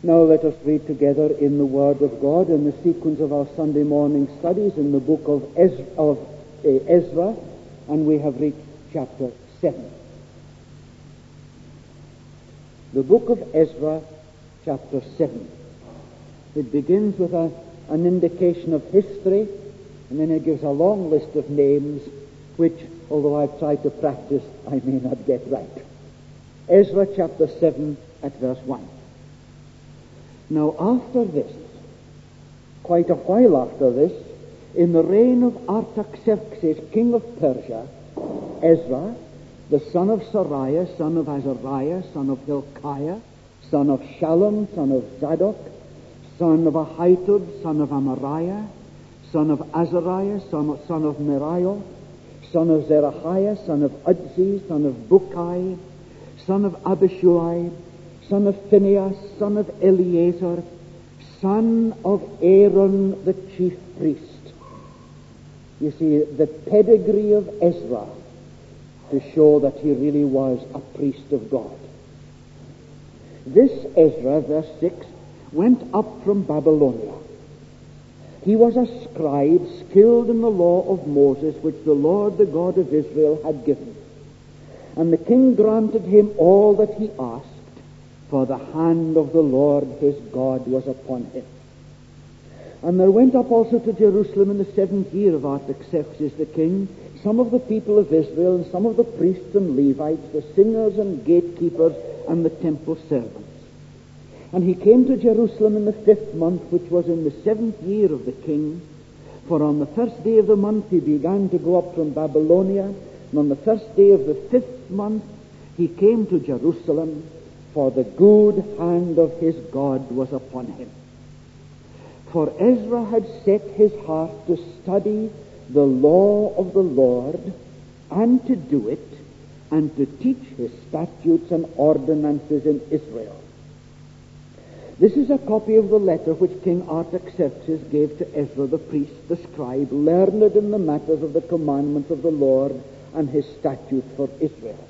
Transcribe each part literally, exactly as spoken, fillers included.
Now let us read together in the Word of God in the sequence of our Sunday morning studies in the book of Ezra, of, uh, Ezra and we have reached chapter seven. The book of Ezra, chapter seven. It begins with a, an indication of history, and then it gives a long list of names, which, although I've tried to practice, I may not get right. Ezra chapter seven at verse one. Now after this, quite a while after this, in the reign of Artaxerxes, king of Persia, Ezra, the son of Sariah, son of Azariah, son of Hilkiah, son of Shallum, son of Zadok, son of Ahitub, son of Amariah, son of Azariah, son of, son of Meraioth, son of Zerahiah, son of Uzzi, son of Bukai, son of Abishua, son of Phinehas, son of Eleazar, son of Aaron the chief priest. You see, the pedigree of Ezra to show that he really was a priest of God. This Ezra, verse six, went up from Babylonia. He was a scribe skilled in the law of Moses, which the Lord, the God of Israel, had given. And the king granted him all that he asked, for the hand of the Lord his God was upon him. And there went up also to Jerusalem in the seventh year of Artaxerxes the king some of the people of Israel, and some of the priests and Levites, the singers and gatekeepers, and the temple servants. And he came to Jerusalem in the fifth month, which was in the seventh year of the king. For on the first day of the month he began to go up from Babylonia, and on the first day of the fifth month he came to Jerusalem, for the good hand of his God was upon him. For Ezra had set his heart to study the law of the Lord, and to do it, and to teach his statutes and ordinances in Israel. This is a copy of the letter which King Artaxerxes gave to Ezra the priest, the scribe, learned in the matters of the commandments of the Lord and his statutes for Israel.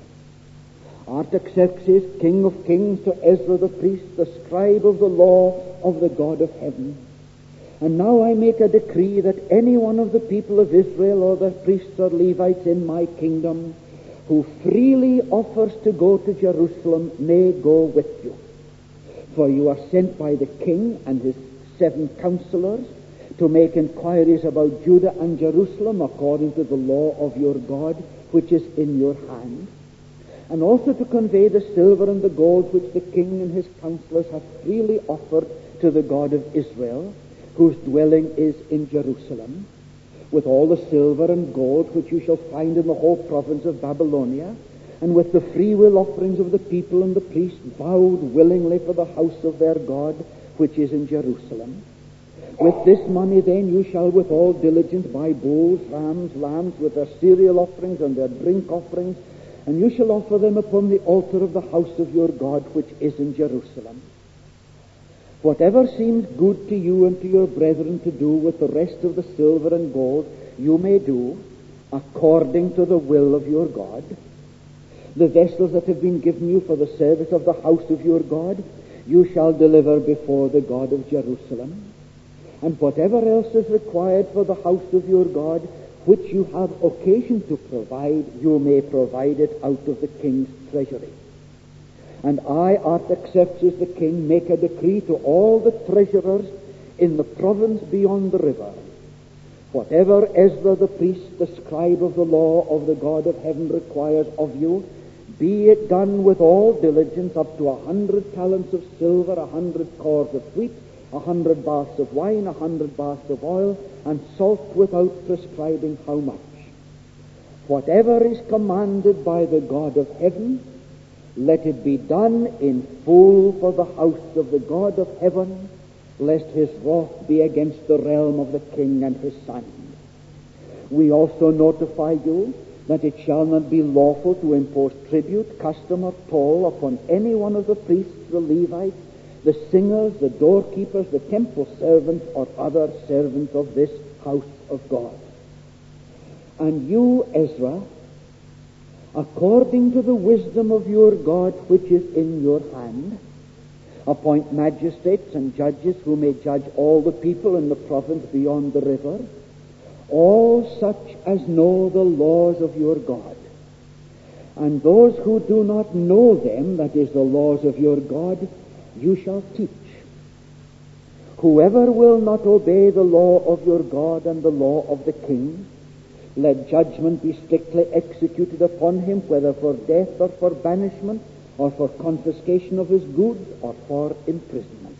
Artaxerxes, king of kings, to Ezra the priest, the scribe of the law of the God of heaven. And now I make a decree that any one of the people of Israel, or the priests or Levites in my kingdom, who freely offers to go to Jerusalem, may go with you. For you are sent by the king and his seven counselors to make inquiries about Judah and Jerusalem according to the law of your God, which is in your hand, and also to convey the silver and the gold which the king and his counselors have freely offered to the God of Israel, whose dwelling is in Jerusalem, with all the silver and gold which you shall find in the whole province of Babylonia, and with the freewill offerings of the people and the priests vowed willingly for the house of their God, which is in Jerusalem. With this money then you shall with all diligence buy bulls, rams, lambs, with their cereal offerings and their drink offerings, and you shall offer them upon the altar of the house of your God, which is in Jerusalem. Whatever seems good to you and to your brethren to do with the rest of the silver and gold, you may do according to the will of your God. The vessels that have been given you for the service of the house of your God, you shall deliver before the God of Jerusalem. And whatever else is required for the house of your God, which you have occasion to provide, you may provide it out of the king's treasury. And I, Artaxerxes the king, make a decree to all the treasurers in the province beyond the river. Whatever Ezra the priest, the scribe of the law of the God of heaven, requires of you, be it done with all diligence, up to a hundred talents of silver, a hundred cors of wheat, a hundred baths of wine, a hundred baths of oil, and salt without prescribing how much. Whatever is commanded by the God of heaven, let it be done in full for the house of the God of heaven, lest his wrath be against the realm of the king and his son. We also notify you that it shall not be lawful to impose tribute, custom, or toll upon any one of the priests, the Levites, the singers, the doorkeepers, the temple servants, or other servants of this house of God. And you, Ezra, according to the wisdom of your God which is in your hand, appoint magistrates and judges who may judge all the people in the province beyond the river, all such as know the laws of your God. And those who do not know them, that is, the laws of your God, you shall teach. Whoever will not obey the law of your God and the law of the king, let judgment be strictly executed upon him, whether for death or for banishment, or for confiscation of his goods, or for imprisonment.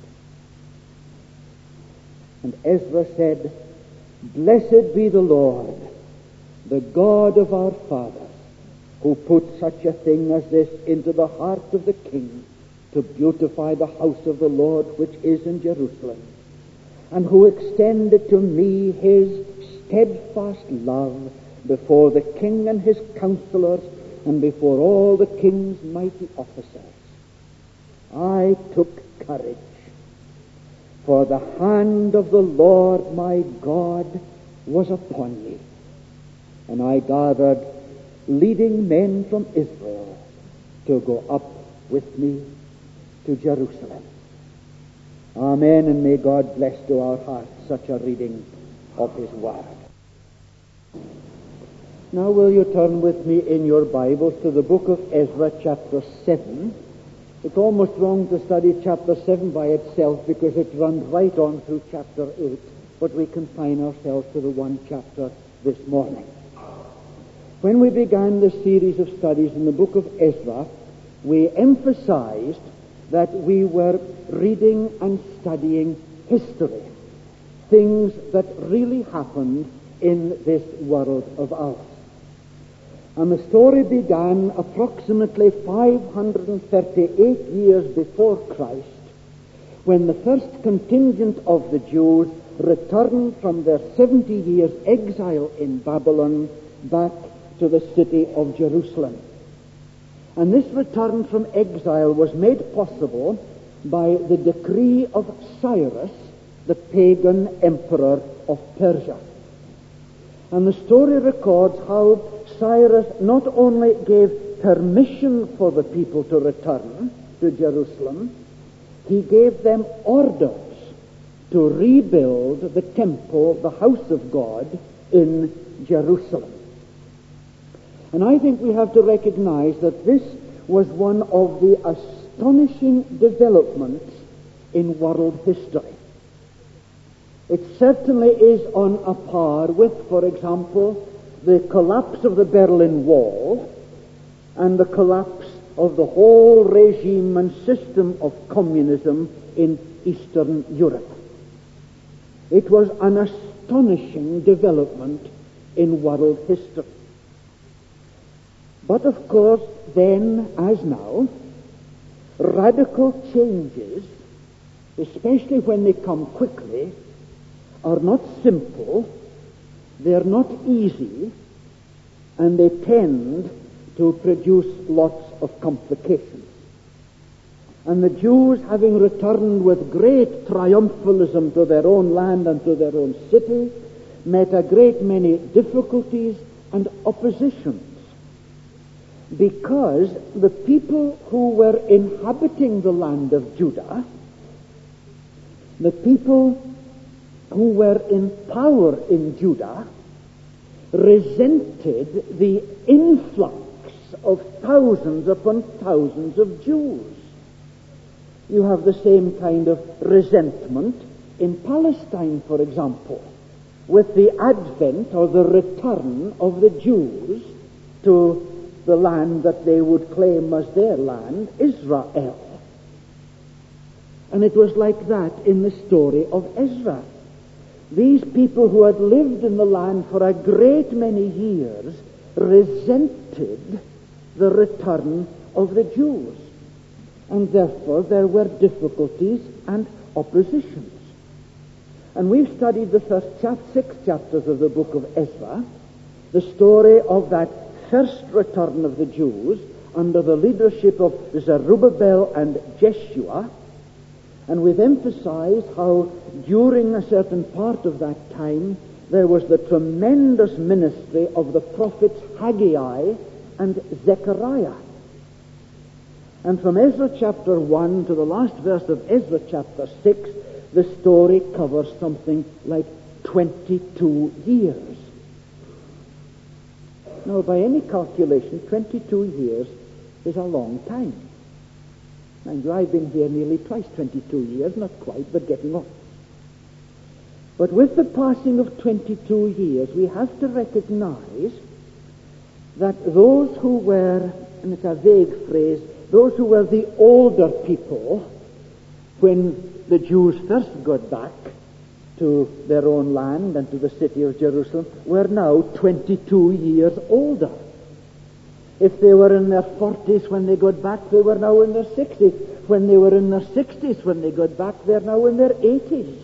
And Ezra said, Blessed be the Lord, the God of our fathers, who put such a thing as this into the heart of the king, to beautify the house of the Lord which is in Jerusalem, and who extended to me his steadfast love before the king and his counselors, and before all the king's mighty officers. I took courage, for the hand of the Lord my God was upon me, and I gathered leading men from Israel to go up with me to Jerusalem. Amen, and may God bless to our hearts such a reading of his word. Now will you turn with me in your Bibles to the book of Ezra, chapter seven. It's almost wrong to study chapter seven by itself because it runs right on through chapter eight, but we confine ourselves to the one chapter this morning. When we began the series of studies in the book of Ezra, we emphasized that we were reading and studying history, things that really happened in this world of ours. And the story began approximately five hundred thirty-eight years before Christ, when the first contingent of the Jews returned from their seventy years exile in Babylon back to the city of Jerusalem. And this return from exile was made possible by the decree of Cyrus, the pagan emperor of Persia. And the story records how Cyrus not only gave permission for the people to return to Jerusalem, he gave them orders to rebuild the temple, the house of God, in Jerusalem. And I think we have to recognize that this was one of the astonishing developments in world history. It certainly is on a par with, for example, the collapse of the Berlin Wall and the collapse of the whole regime and system of communism in Eastern Europe. It was an astonishing development in world history. But of course, then as now, radical changes, especially when they come quickly, are not simple, they are not easy, and they tend to produce lots of complications. And the Jews, having returned with great triumphalism to their own land and to their own city, met a great many difficulties and oppositions, because the people who were inhabiting the land of Judah, the people who were in power in Judah, resented the influx of thousands upon thousands of Jews. You have the same kind of resentment in Palestine, for example, with the advent or the return of the Jews to the land that they would claim as their land, Israel. And it was like that in the story of Ezra. These people who had lived in the land for a great many years resented the return of the Jews. And therefore there were difficulties and oppositions. And we've studied the first chap- six chapters of the book of Ezra, the story of that first return of the Jews under the leadership of Zerubbabel and Jeshua. And we've emphasized how during a certain part of that time there was the tremendous ministry of the prophets Haggai and Zechariah. And from Ezra chapter one to the last verse of Ezra chapter six, the story covers something like twenty-two years. Now, by any calculation, twenty-two years is a long time. Mind you, I've been here nearly twice twenty-two years, not quite, but getting on. But with the passing of twenty-two years, we have to recognize that those who were, and it's a vague phrase, those who were the older people when the Jews first got back to their own land and to the city of Jerusalem were now twenty-two years older. If they were in their forties when they got back, they were now in their sixties. When they were in their sixties when they got back, they're now in their eighties.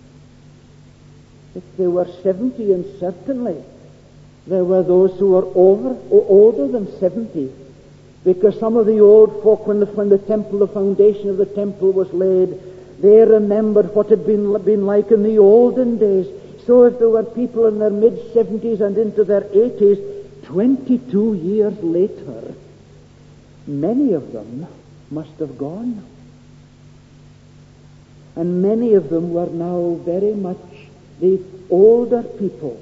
If they were seventy, and certainly there were those who were over or older than seventy, because some of the old folk, when the, when the temple, the foundation of the temple was laid, they remembered what had been, been like in the olden days. So if there were people in their mid-seventies and into their eighties, twenty-two years later, many of them must have gone. And many of them were now very much the older people.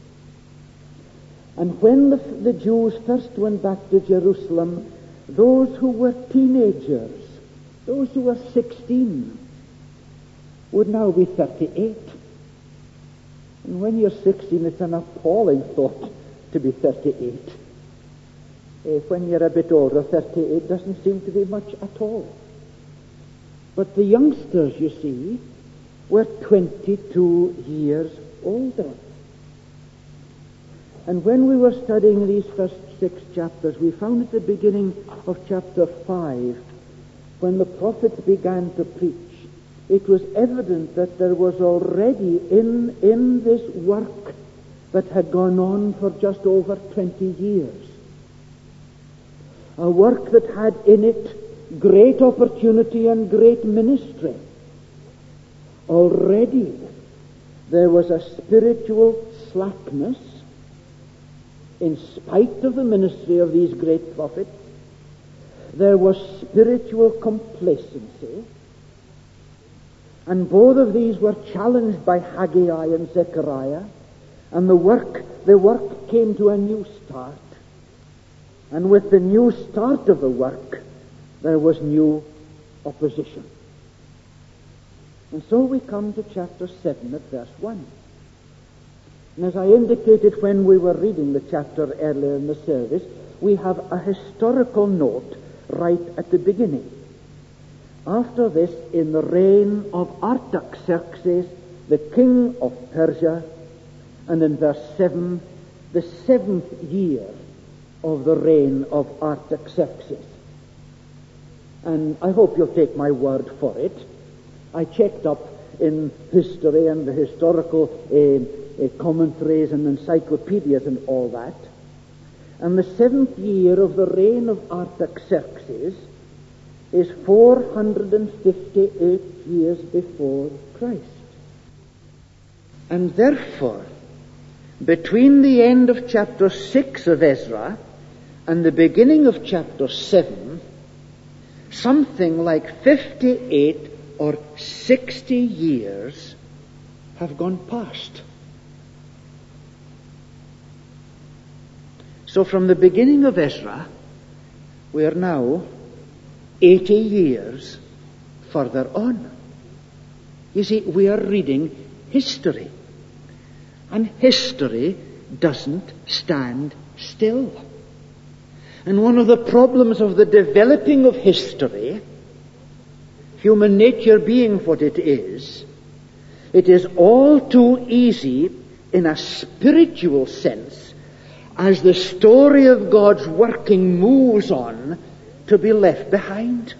And when the, the Jews first went back to Jerusalem, those who were teenagers, those who were sixteen, would now be thirty-eight. And when you're sixteen, it's an appalling thought to be thirty-eight. If when you're a bit older, thirty-eight doesn't seem to be much at all. But the youngsters, you see, were twenty-two years older. And when we were studying these first six chapters, we found at the beginning of chapter five, when the prophets began to preach, it was evident that there was already in, in this work that had gone on for just over twenty years, a work that had in it great opportunity and great ministry. Already there was a spiritual slackness in spite of the ministry of these great prophets. There was spiritual complacency, and both of these were challenged by Haggai and Zechariah, and the work, the work came to a new start. And with the new start of the work, there was new opposition. And so we come to chapter seven at verse one. And as I indicated when we were reading the chapter earlier in the service, we have a historical note right at the beginning. After this, in the reign of Artaxerxes, the king of Persia, and in verse seven, the seventh year of the reign of Artaxerxes. And I hope you'll take my word for it. I checked up in history and the historical uh, uh, commentaries and encyclopedias and all that. And the seventh year of the reign of Artaxerxes is four hundred fifty-eight years before Christ. And therefore, between the end of chapter six of Ezra and the beginning of chapter seven, something like fifty-eight or sixty years have gone past. So from the beginning of Ezra, we are now eighty years further on. You see, we are reading history. And history doesn't stand still. And one of the problems of the developing of history, human nature being what it is, it is all too easy in a spiritual sense, as the story of God's working moves on, to be left behind.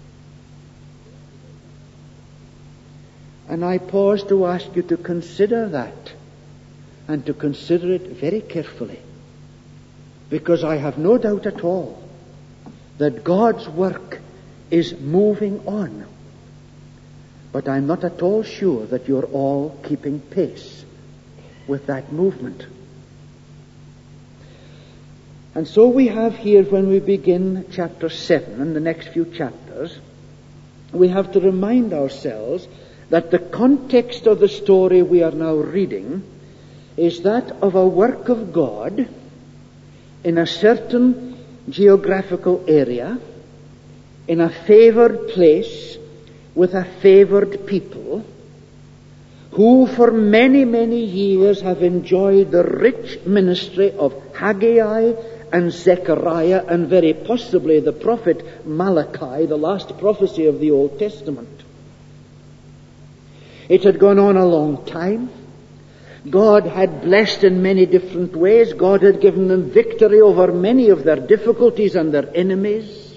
And I pause to ask you to consider that, and to consider it very carefully, because I have no doubt at all that God's work is moving on. But I'm not at all sure that you're all keeping pace with that movement. And so we have here, when we begin chapter seven and the next few chapters, we have to remind ourselves that the context of the story we are now reading is that of a work of God in a certain geographical area, in a favored place, with a favored people, who for many, many years have enjoyed the rich ministry of Haggai and Zechariah, and very possibly the prophet Malachi, the last prophecy of the Old Testament. It had gone on a long time. God had blessed in many different ways. God had given them victory over many of their difficulties and their enemies.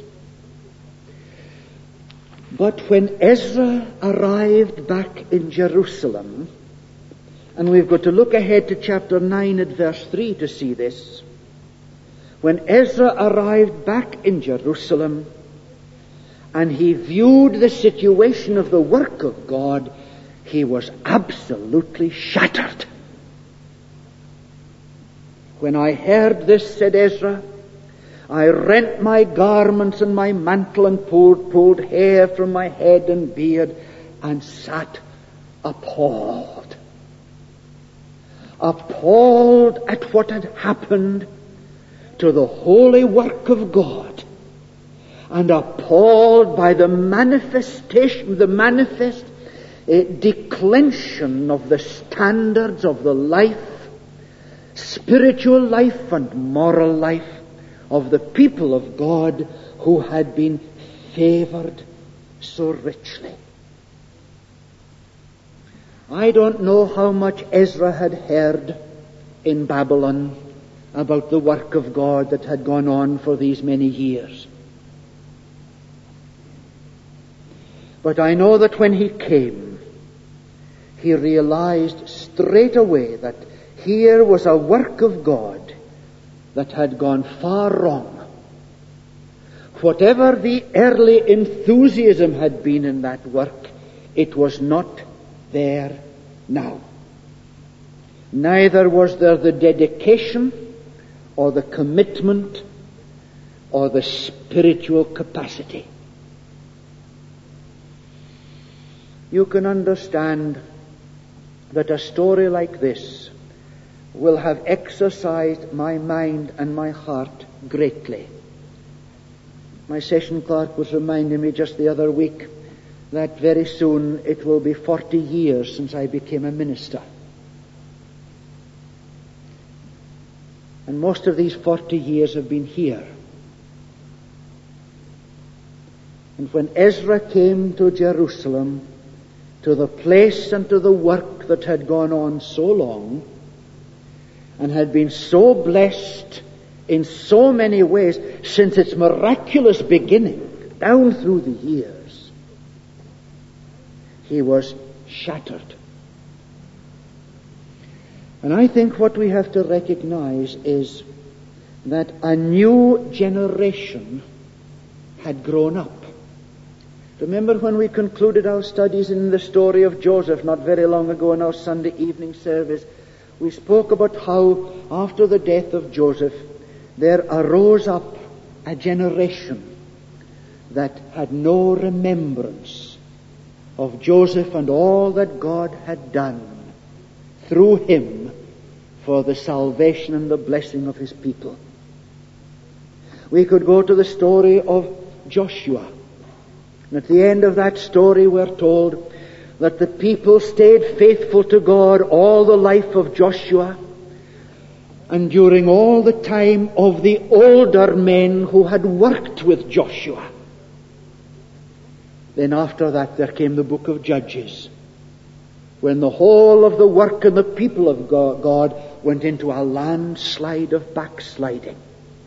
But when Ezra arrived back in Jerusalem, and we've got to look ahead to chapter nine at verse three to see this. When Ezra arrived back in Jerusalem and he viewed the situation of the work of God, he was absolutely shattered. When I heard this, said Ezra, I rent my garments and my mantle and pulled, pulled hair from my head and beard and sat appalled. Appalled at what had happened to the holy work of God, and appalled by the manifestation, the manifest uh, declension of the standards of the life, spiritual life and moral life of the people of God who had been favored so richly. I don't know how much Ezra had heard in Babylon about the work of God that had gone on for these many years. But I know that when he came, he realized straight away that here was a work of God that had gone far wrong. Whatever the early enthusiasm had been in that work, it was not there now. Neither was there the dedication or the commitment or the spiritual capacity. You can understand that a story like this will have exercised my mind and my heart greatly. My session clerk was reminding me just the other week that very soon it will be forty years since I became a minister. And most of these forty years have been here. And when Ezra came to Jerusalem, to the place and to the work that had gone on so long, and had been so blessed in so many ways since its miraculous beginning, down through the years, he was shattered. And I think what we have to recognize is that a new generation had grown up. Remember when we concluded our studies in the story of Joseph not very long ago in our Sunday evening service, we spoke about how after the death of Joseph there arose up a generation that had no remembrance of Joseph and all that God had done through him for the salvation and the blessing of his people. We could go to the story of Joshua. And at the end of that story we're told that the people stayed faithful to God all the life of Joshua, and during all the time of the older men who had worked with Joshua. Then after that there came the book of Judges, when the whole of the work and the people of God went into a landslide of backsliding.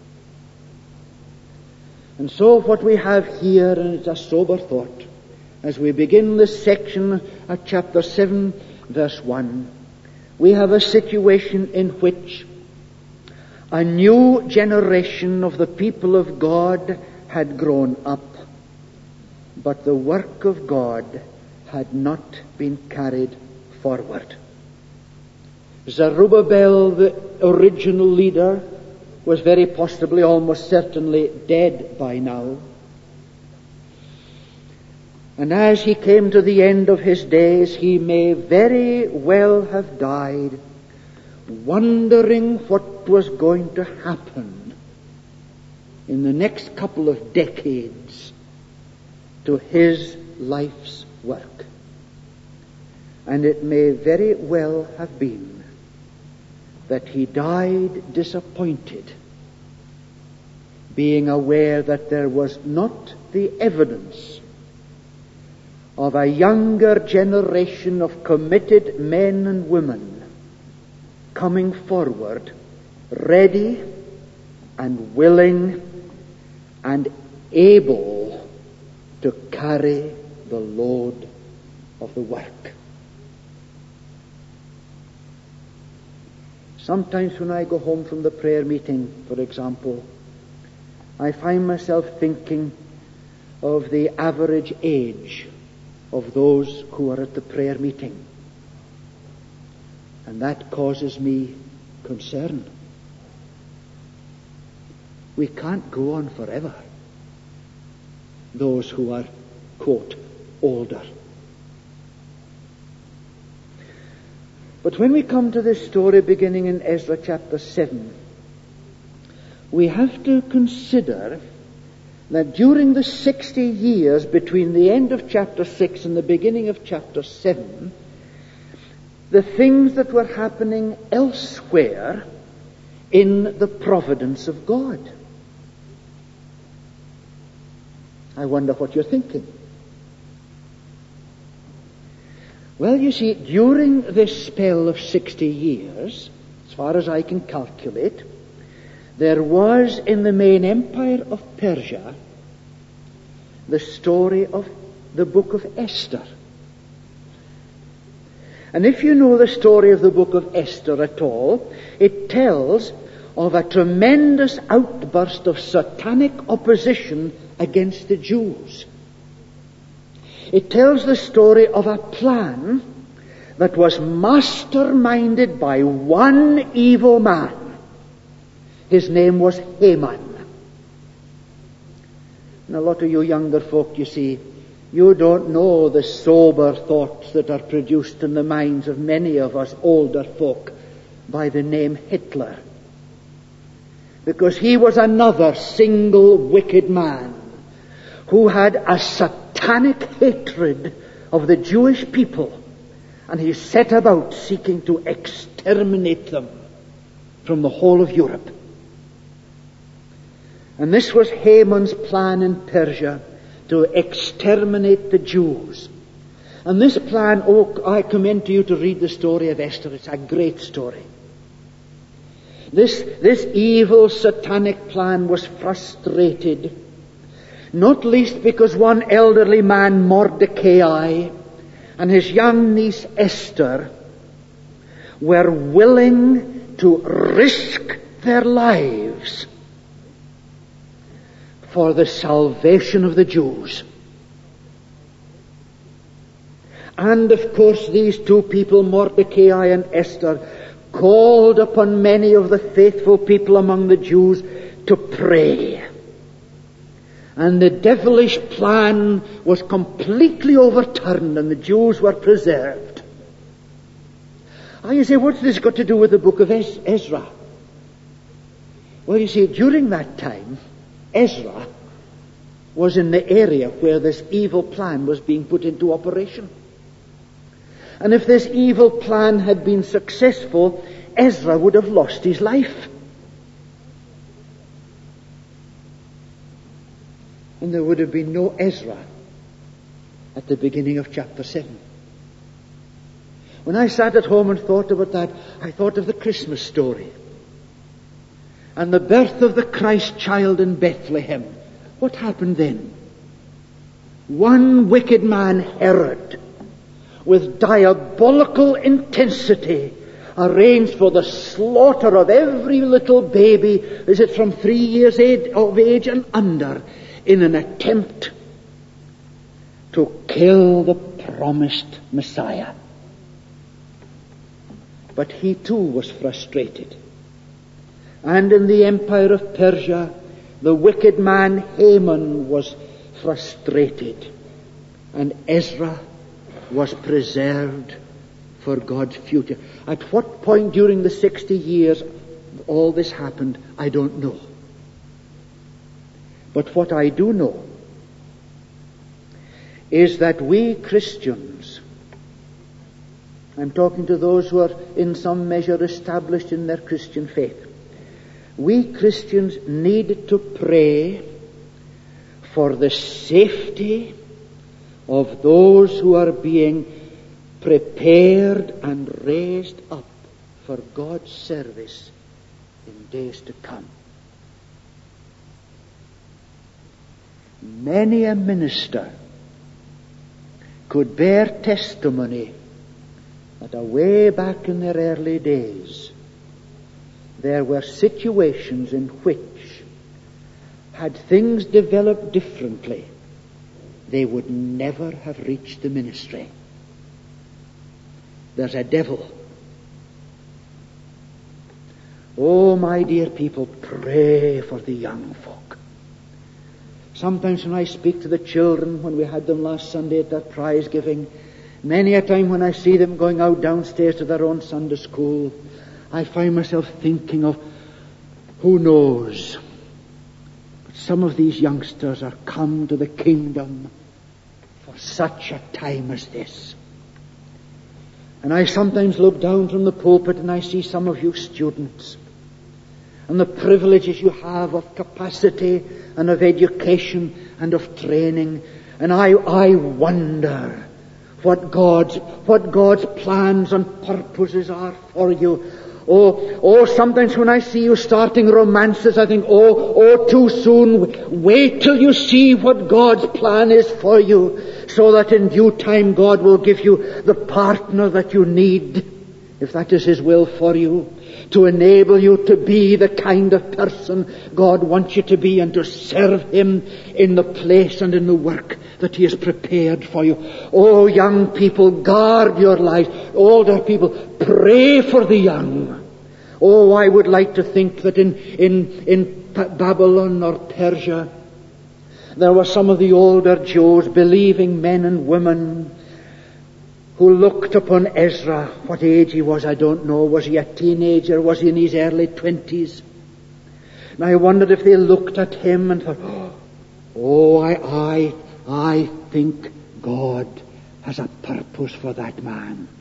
And so what we have here, and it's a sober thought, as we begin this section at chapter seven, verse one, we have a situation in which a new generation of the people of God had grown up, but the work of God had not been carried forward. Zerubbabel, the original leader, was very possibly, almost certainly dead by now. And as he came to the end of his days, he may very well have died, wondering what was going to happen in the next couple of decades to his life's work. And it may very well have been that he died disappointed, being aware that there was not the evidence of a younger generation of committed men and women coming forward, ready and willing and able to carry the load of the work. Sometimes when I go home from the prayer meeting, for example, I find myself thinking of the average age of those who are at the prayer meeting. And that causes me concern. We can't go on forever, those who are, quote, older. But when we come to this story beginning in Ezra chapter seven, we have to consider that during the sixty years between the end of chapter six and the beginning of chapter seven, the things that were happening elsewhere in the providence of God. I wonder what you're thinking. Well, you see, during this spell of sixty years, as far as I can calculate, there was in the main empire of Persia the story of the book of Esther. And if you know the story of the book of Esther at all, it tells of a tremendous outburst of satanic opposition against the Jews. It tells the story of a plan that was masterminded by one evil man. His name was Haman. And a lot of you younger folk, you see, you don't know the sober thoughts that are produced in the minds of many of us older folk by the name Hitler. Because he was another single wicked man who had a satanic hatred of the Jewish people, and he set about seeking to exterminate them from the whole of Europe. And this was Haman's plan in Persia, to exterminate the Jews. And this plan, oh, I commend to you to read the story of Esther. It's a great story. This, this evil satanic plan was frustrated, not least because one elderly man, Mordecai, and his young niece Esther were willing to risk their lives for the salvation of the Jews. And of course these two people, Mordecai and Esther, called upon many of the faithful people among the Jews to pray. And the devilish plan was completely overturned and the Jews were preserved. Ah, you say, what's this got to do with the book of Ezra? Well, you see, during that time, Ezra was in the area where this evil plan was being put into operation. And if this evil plan had been successful, Ezra would have lost his life. And there would have been no Ezra at the beginning of chapter seven. When I sat at home and thought about that, I thought of the Christmas story and the birth of the Christ child in Bethlehem. What happened then? One wicked man, Herod, with diabolical intensity, arranged for the slaughter of every little baby, is it from three years of age and under, in an attempt to kill the promised Messiah. But he too was frustrated. And in the empire of Persia, the wicked man Haman was frustrated, and Ezra was preserved for God's future. At what point during the sixty years all this happened, I don't know. But what I do know is that we Christians, I'm talking to those who are in some measure established in their Christian faith, we Christians need to pray for the safety of those who are being prepared and raised up for God's service in days to come. Many a minister could bear testimony that away back in their early days there were situations in which, had things developed differently, they would never have reached the ministry. There's a devil. Oh, my dear people, pray for the young folk. Sometimes when I speak to the children, when we had them last Sunday at that prize giving, many a time when I see them going out downstairs to their own Sunday school, I find myself thinking of, who knows, but some of these youngsters are come to the kingdom for such a time as this. And I sometimes look down from the pulpit and I see some of you students and the privileges you have of capacity and of education and of training, and I, I wonder what God's, what God's plans and purposes are for you. Oh, oh, sometimes when I see you starting romances, I think, oh, oh, too soon. Wait till you see what God's plan is for you, so that in due time God will give you the partner that you need, if that is His will for you, to enable you to be the kind of person God wants you to be and to serve Him in the place and in the work that He has prepared for you. Oh, young people, guard your lives. Older people, pray for the young. Oh, I would like to think that in, in, in Babylon or Persia, there were some of the older Jews, believing men and women, who looked upon Ezra. What age he was, I don't know. Was he a teenager? Was he in his early twenties? And I wondered if they looked at him and thought, oh, I, I, I think God has a purpose for that man.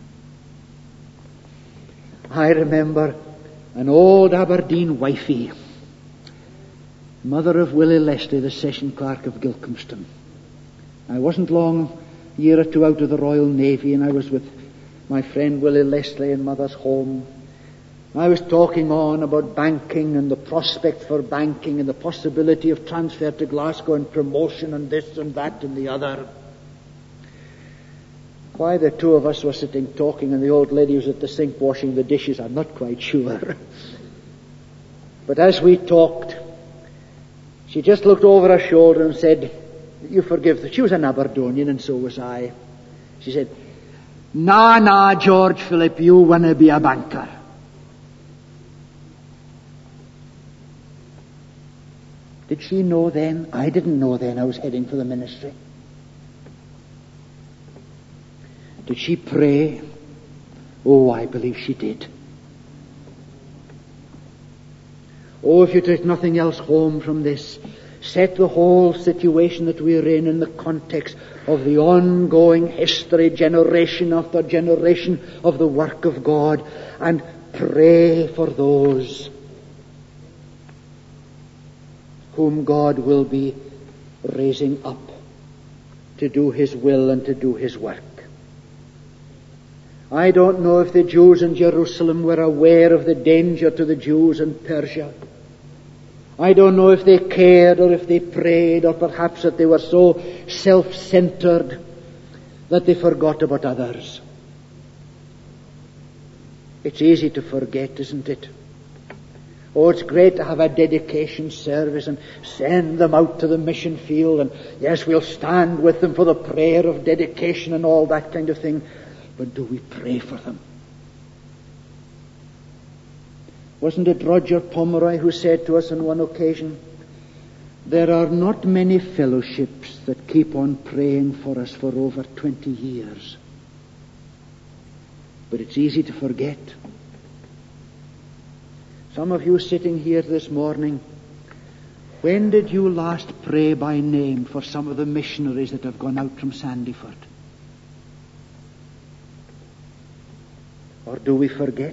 I remember an old Aberdeen wifey, mother of Willie Leslie, the session clerk of Gilcomston. I wasn't long, a year or two out of the Royal Navy, and I was with my friend Willie Leslie in Mother's home. I was talking on about banking and the prospect for banking and the possibility of transfer to Glasgow and promotion and this and that and the other. Why the two of us were sitting talking and the old lady was at the sink washing the dishes, I'm not quite sure. But as we talked, she just looked over her shoulder and said, you forgive her. She was an Aberdonian and so was I. She said, nah, nah, George Philip, you want to be a banker. Did she know then? I didn't know then I was heading for the ministry. Did she pray? Oh, I believe she did. Oh, if you take nothing else home from this, set the whole situation that we are in in the context of the ongoing history, generation after generation of the work of God, and pray for those whom God will be raising up to do His will and to do His work. I don't know if the Jews in Jerusalem were aware of the danger to the Jews in Persia. I don't know if they cared or if they prayed, or perhaps that they were so self-centered that they forgot about others. It's easy to forget, isn't it? Oh, it's great to have a dedication service and send them out to the mission field, and yes, we'll stand with them for the prayer of dedication and all that kind of thing. But do we pray for them? Wasn't it Roger Pomeroy who said to us on one occasion, there are not many fellowships that keep on praying for us for over twenty years. But it's easy to forget. Some of you sitting here this morning, when did you last pray by name for some of the missionaries that have gone out from Sandyford? Or do we forget?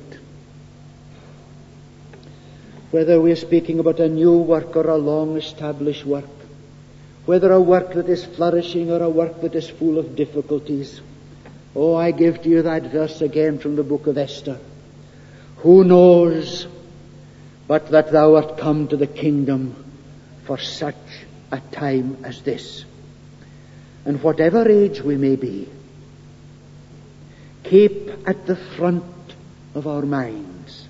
Whether we're speaking about a new work or a long-established work, whether a work that is flourishing or a work that is full of difficulties. Oh, I give to you that verse again from the book of Esther. Who knows but that thou art come to the kingdom for such a time as this? And whatever age we may be, keep at the front of our minds,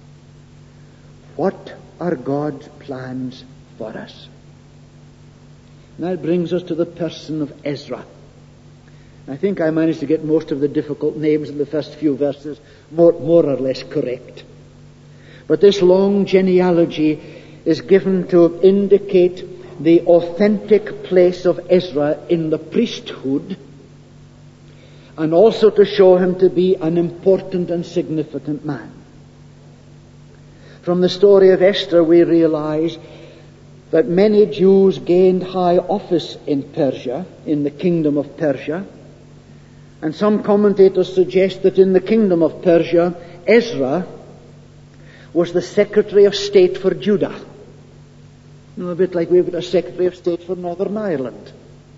what are God's plans for us? And that brings us to the person of Ezra. I think I managed to get most of the difficult names in the first few verses more, more or less correct. But this long genealogy is given to indicate the authentic place of Ezra in the priesthood, and also to show him to be an important and significant man. From the story of Esther, we realize that many Jews gained high office in Persia, in the kingdom of Persia. And some commentators suggest that in the kingdom of Persia, Ezra was the Secretary of State for Judah. You know, a bit like we've got a Secretary of State for Northern Ireland.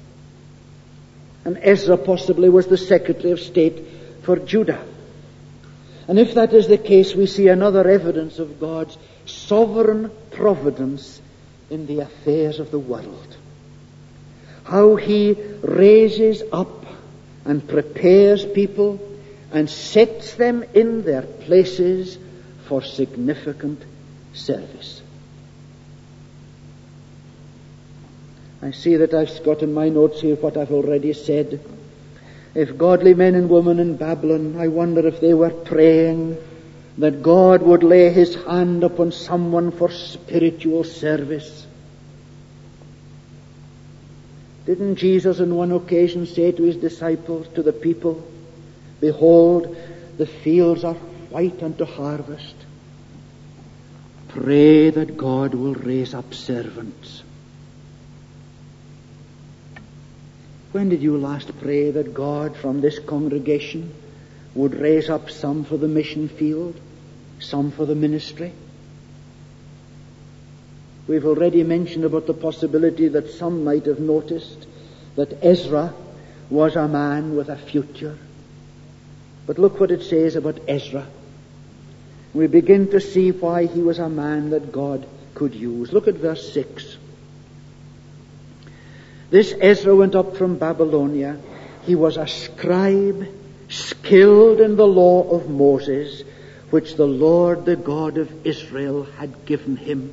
And Ezra possibly was the Secretary of State for Judah. And if that is the case, we see another evidence of God's sovereign providence in the affairs of the world. How He raises up and prepares people and sets them in their places for significant service. I see that I've got in my notes here what I've already said. If godly men and women in Babylon, I wonder if they were praying that God would lay His hand upon someone for spiritual service. Didn't Jesus on one occasion say to His disciples, to the people, behold, the fields are white unto harvest. Pray that God will raise up servants. When did you last pray that God from this congregation would raise up some for the mission field, some for the ministry? We've already mentioned about the possibility that some might have noticed that Ezra was a man with a future. But look what it says about Ezra. We begin to see why he was a man that God could use. Look at verse six. This Ezra went up from Babylonia. He was a scribe, skilled in the law of Moses, which the Lord, the God of Israel, had given him.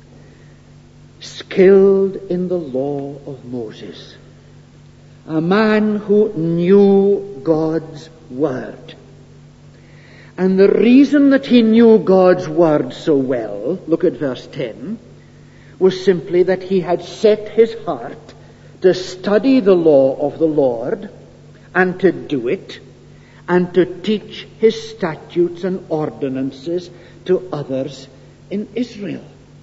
Skilled in the law of Moses. A man who knew God's word. And the reason that he knew God's word so well, look at verse ten, was simply that he had set his heart to study the law of the Lord and to do it and to teach His statutes and ordinances to others in Israel.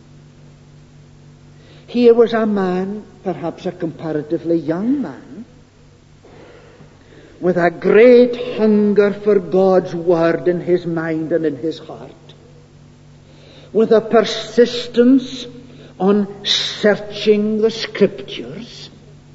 Here was a man, perhaps a comparatively young man, with a great hunger for God's word in his mind and in his heart, with a persistence on searching the Scriptures.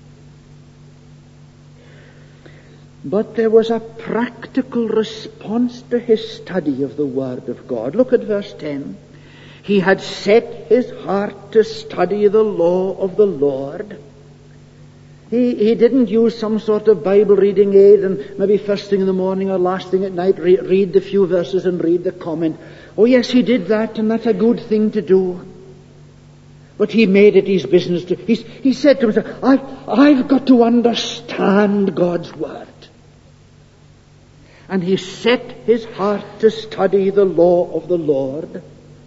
But there was a practical response to his study of the Word of God. Look at verse ten. He had set his heart to study the law of the Lord. He, he didn't use some sort of Bible reading aid and maybe first thing in the morning or last thing at night re- read the few verses and read the comment. Oh yes, he did that, and that's a good thing to do. But he made it his business to... He, he said to himself, I, I've got to understand God's Word. And he set his heart to study the law of the Lord.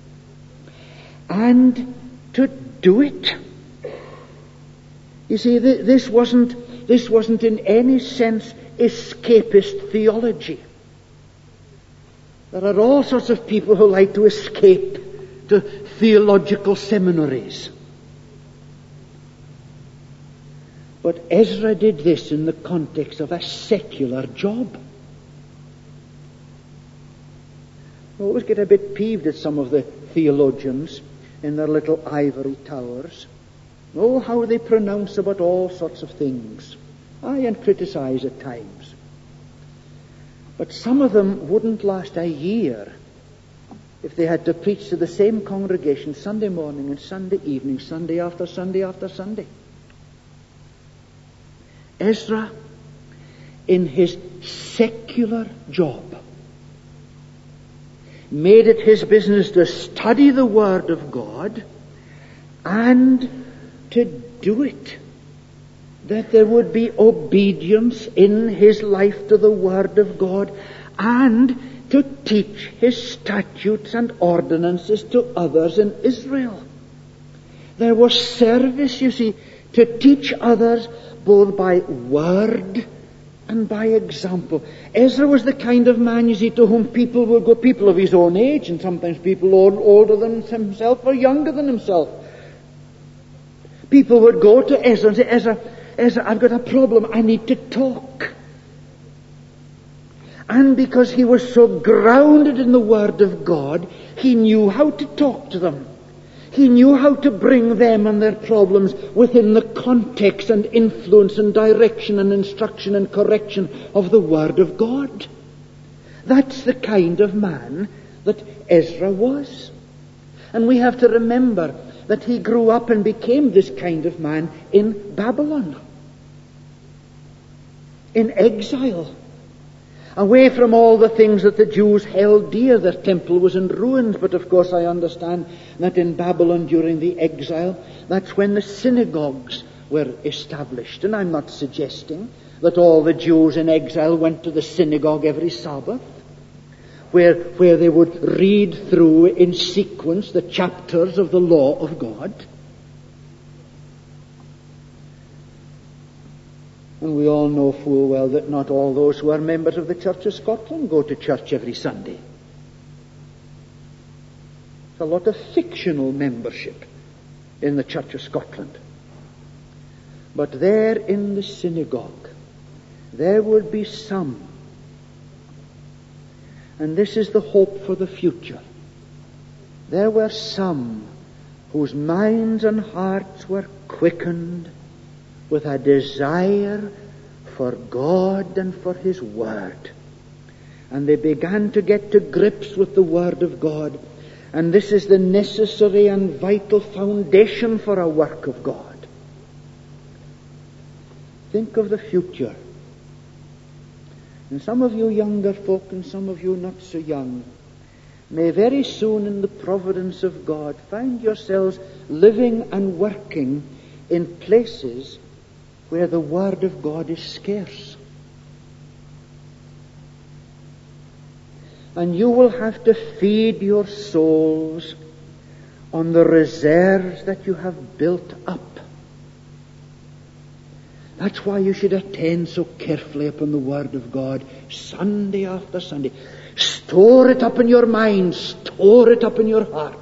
and to do it. You see, th- this wasn't, this wasn't in any sense escapist theology. There are all sorts of people who like to escape to theological seminaries. But Ezra did this in the context of a secular job. I always get a bit peeved at some of the theologians in their little ivory towers. Oh, how they pronounce about all sorts of things. Aye, and criticize at times. But some of them wouldn't last a year if they had to preach to the same congregation Sunday morning and Sunday evening, Sunday after Sunday after Sunday. Ezra, in his secular job, made it his business to study the Word of God and to do it. That there would be obedience in his life to the Word of God, and to teach his statutes and ordinances to others in Israel. There was service, you see, to teach others both by word and by example. Ezra was the kind of man, you see, to whom people would go, people of his own age, and sometimes people old, older than himself or younger than himself. People would go to Ezra and say, Ezra, Ezra, I've got a problem. I need to talk. And because he was so grounded in the Word of God, he knew how to talk to them. He knew how to bring them and their problems within the context and influence and direction and instruction and correction of the Word of God. That's the kind of man that Ezra was. And we have to remember that he grew up and became this kind of man in Babylon, in exile, away from all the things that the Jews held dear. Their temple was in ruins, but of course I understand that in Babylon during the exile, that's when the synagogues were established. And I'm not suggesting that all the Jews in exile went to the synagogue every Sabbath, where, where they would read through in sequence the chapters of the law of God. And we all know full well that not all those who are members of the Church of Scotland go to church every Sunday. There's a lot of fictional membership in the Church of Scotland. But there in the synagogue, there would be some, and this is the hope for the future, there were some whose minds and hearts were quickened with a desire for God and for His Word. And they began to get to grips with the Word of God. And this is the necessary and vital foundation for a work of God. Think of the future. And some of you younger folk and some of you not so young may very soon in the providence of God find yourselves living and working in places where the Word of God is scarce. And you will have to feed your souls on the reserves that you have built up. That's why you should attend so carefully upon the Word of God Sunday after Sunday. Store it up in your mind, store it up in your heart,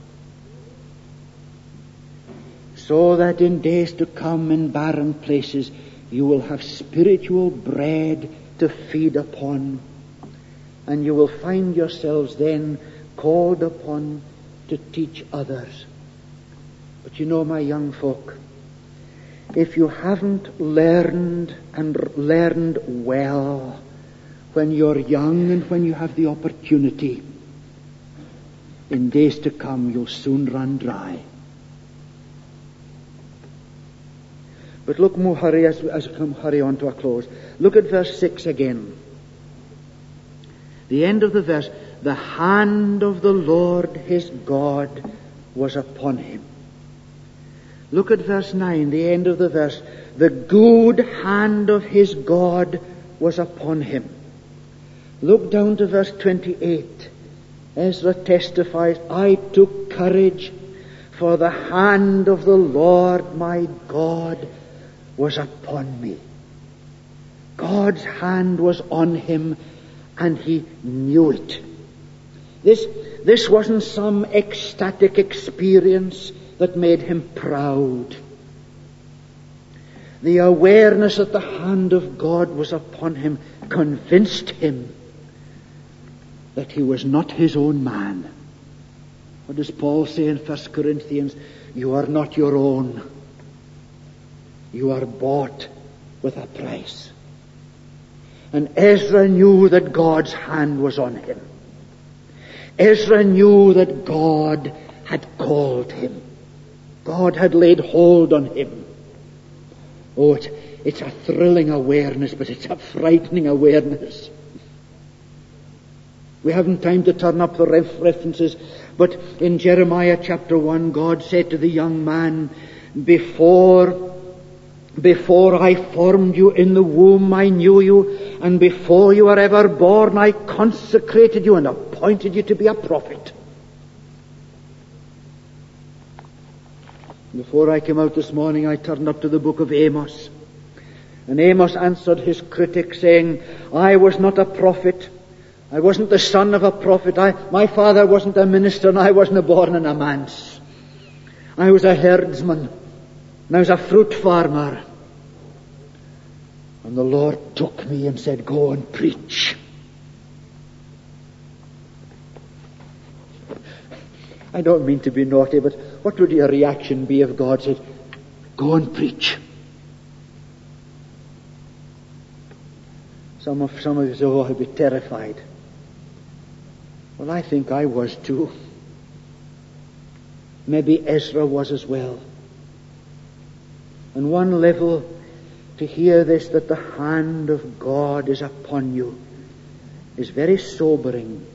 so that in days to come in barren places you will have spiritual bread to feed upon, and you will find yourselves then called upon to teach others. But you know, my young folk, if you haven't learned and learned well when you're young and when you have the opportunity, in days to come you'll soon run dry. But look, more hurry as, as we come hurry on to a close. Look at verse six again. The end of the verse. The hand of the Lord his God was upon him. Look at verse nine, the end of the verse. The good hand of his God was upon him. Look down to verse twenty-eight. Ezra testifies, I took courage For the hand of the Lord my God was upon me. God's hand was on him, and he knew it. This, this wasn't some ecstatic experience that made him proud. The awareness that the hand of God was upon him convinced him that he was not his own man. What does Paul say in First Corinthians? You are not your own. You are bought with a price. And Ezra knew that God's hand was on him. Ezra knew that God had called him. God had laid hold on him. Oh, it's, it's a thrilling awareness, but it's a frightening awareness. We haven't time to turn up the ref- references, but in Jeremiah chapter one, God said to the young man, Before, before I formed you in the womb, I knew you, and before you were ever born, I consecrated you and appointed you to be a prophet. Before I came out this morning, I turned up to the book of Amos. And Amos answered his critic saying, I was not a prophet. I wasn't the son of a prophet. I, my father wasn't a minister, and I wasn't born in a manse. I was a herdsman, and I was a fruit farmer. And the Lord took me and said, go and preach. I don't mean to be naughty, but what would your reaction be if God said, go and preach? Some of, some of you say, oh, I'd be terrified. Well, I think I was too. Maybe Ezra was as well. On one level, to hear this, that the hand of God is upon you, is very sobering.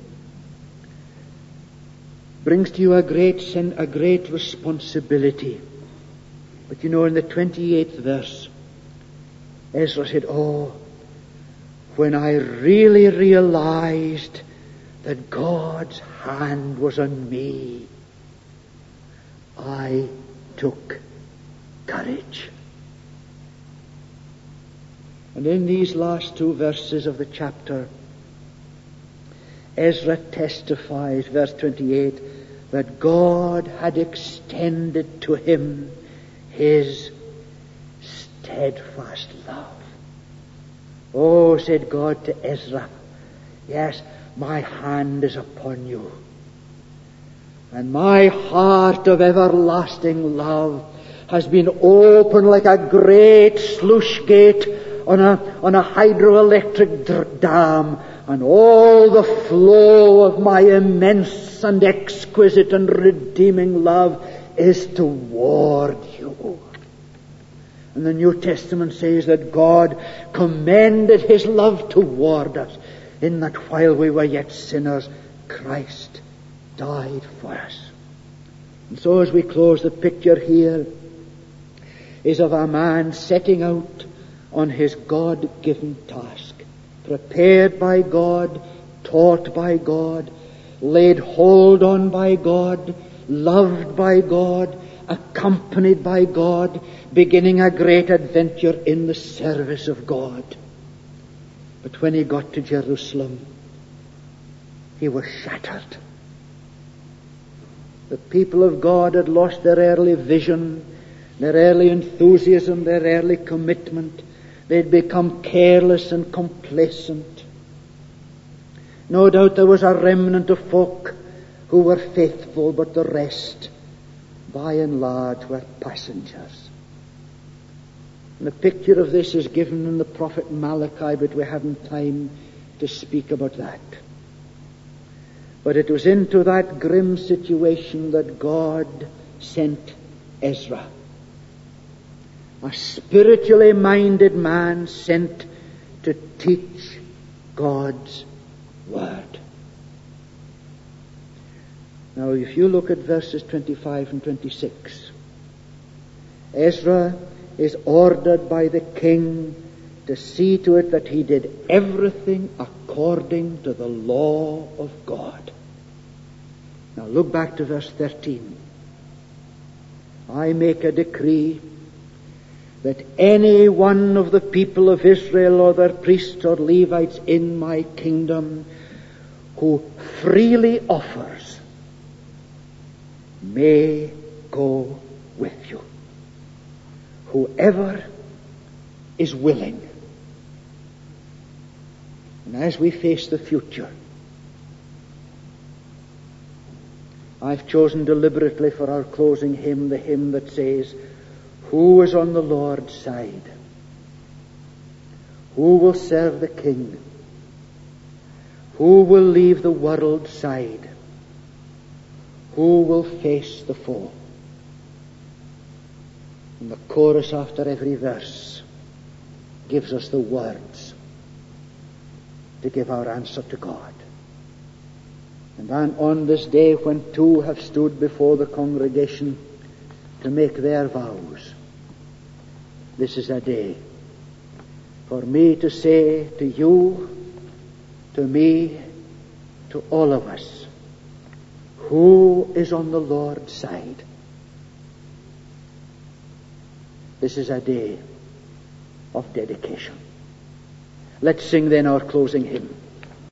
Brings to you a great sin, a great responsibility. But you know, in the twenty-eighth verse, Ezra said, oh, when I really realized that God's hand was on me, I took courage. And in these last two verses of the chapter, Ezra testifies, verse twenty-eight, that God had extended to him his steadfast love. Oh, said God to Ezra, yes, my hand is upon you. And my heart of everlasting love has been open like a great sluice gate on a, on a hydroelectric dr- dam, and all the flow of my immense and exquisite and redeeming love is toward you. And the New Testament says that God commended his love toward us, in that while we were yet sinners, Christ died for us. And so as we close, the picture here is of a man setting out on his God-given task, prepared by God, taught by God, laid hold on by God, loved by God, accompanied by God, beginning a great adventure in the service of God. But when he got to Jerusalem, he was shattered. The people of God had lost their early vision, their early enthusiasm, their early commitment. They'd become careless and complacent. No doubt there was a remnant of folk who were faithful, but the rest, by and large, were passengers. And the picture of this is given in the prophet Malachi, but we haven't time to speak about that. But it was into that grim situation that God sent Ezra, a spiritually minded man sent to teach God's Word. Now, if you look at verses twenty-five and twenty-six, Ezra is ordered by the king to see to it that he did everything according to the law of God. Now look back to verse thirteen. I make a decree that any one of the people of Israel or their priests or Levites in my kingdom who freely offers may go with you. Whoever is willing. And as we face the future, I've chosen deliberately for our closing hymn the hymn that says, who is on the Lord's side? Who will serve the King? Who will leave the world's side? Who will face the foe? And the chorus after every verse gives us the words to give our answer to God. And then on this day when two have stood before the congregation to make their vows, this is a day for me to say to you, to me, to all of us, who is on the Lord's side? This is a day of dedication. Let's sing then our closing hymn.